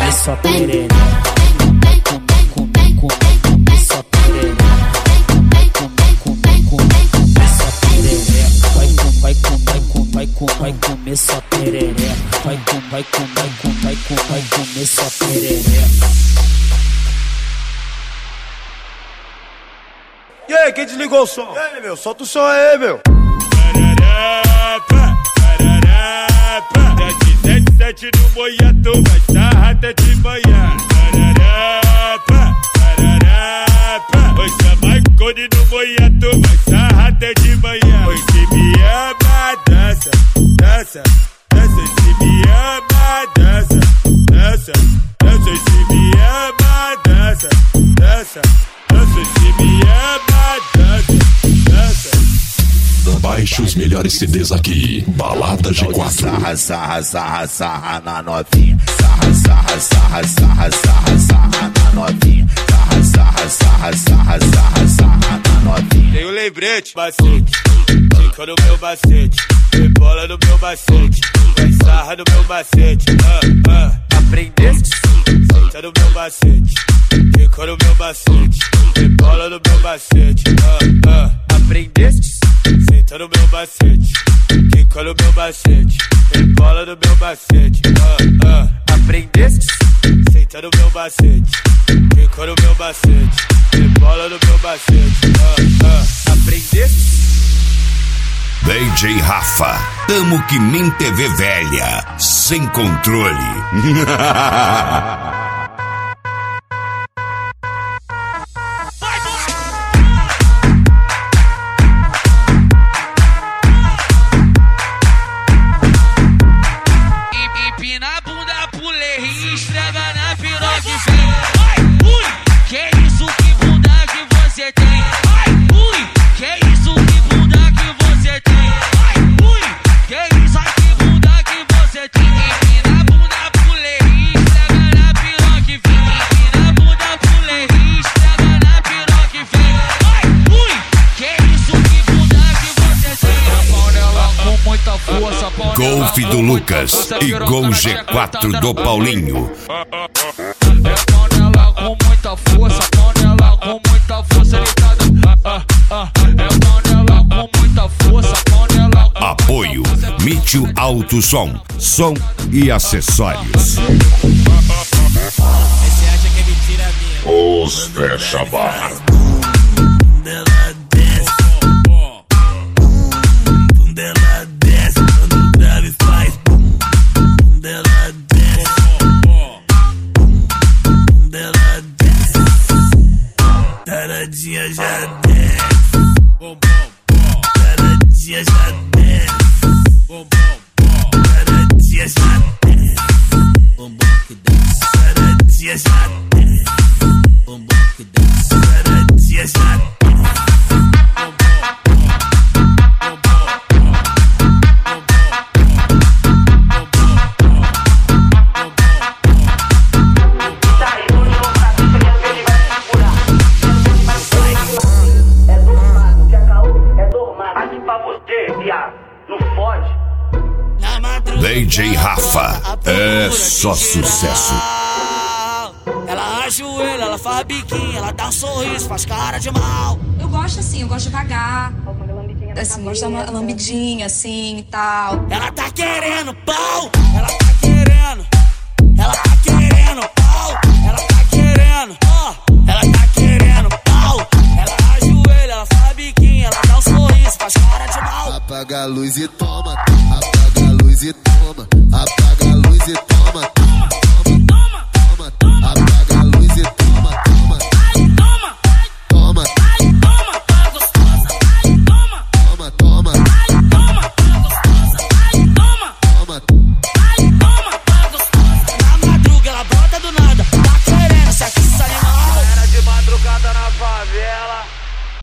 comer só perereca. Vai comer só perereca. Comer só perereca. Vai comer só perereca. Vai comer só perereca. E aí, quem desligou o som? E aí, meu? Solta o som aí, meu. Tá de 7 no moiato, vai sarrar até de manhã. Oi, chama Cone no moiato, vai sarrar até de manhã. Oi, se me ama, dança, dança, dança. Se me ama, dança, dança, dança. Se me ama, dança, dança, dança. Se me ama, dança, dança. Baixe os melhores CDs aqui. Balada G4. Sarra, sarra, sarra, sarra na novinha. Sarra, sarra, sarra, sarra, sarra, sarra na novinha. Sarra, sarra, sarra, sarra, sarra, sarra na novinha. Tem um lembrete, macete, fica no meu macete, rebola no meu macete, vai sarra no meu macete. Aprendeste? Senta no meu macete, fica no meu macete, rebola no meu macete. Aprendeste? Senta no meu macete, fica no meu macete, rebola no meu macete. Aprendeste? Senta no meu macete, fica no meu macete, rebola no meu macete. Aprendeste? DJ Rafa, tamo que nem TV velha, sem controle. Empina a bunda, pulei e esfrega na piroca e vem. Que isso, que bunda que você tem? Que isso, que bunda que você tem? Que isso, que bunda que você tem? Empina a bunda, pulei e esfrega na piroca e vem. Empina a bunda, pulei e esfrega na piroca e vem. Que isso, que bunda que você tem? Pau nela com muita força. Golf do Lucas e Gol G4 do Paulinho. É pau nela com muita força, pau nela com muita força ligada. É pau nela com muita força, pau nela com Apoio Mitio Alto Som, som e acessórios. Você acha que é mentira minha? Os fecha barra. Taradinha já desce, taradinha já desce, taradinha já desce, taradinha já desce, taradinha já desce. DJ Rafa, é só sucesso. Ela ajoelha, ela faz biquinho, ela dá um sorriso, faz cara de mal. Eu gosto assim, eu gosto devagar. Assim, gosto de uma lambidinha assim e tal. Ela tá querendo pau, ela tá querendo. Ela tá querendo pau, ela tá querendo. Ela tá querendo pau. Ela ajoelha, ela faz biquinho, ela dá um sorriso, faz cara de mal. Apaga a luz e toma, apaga a luz e toma, apaga a luz e toma.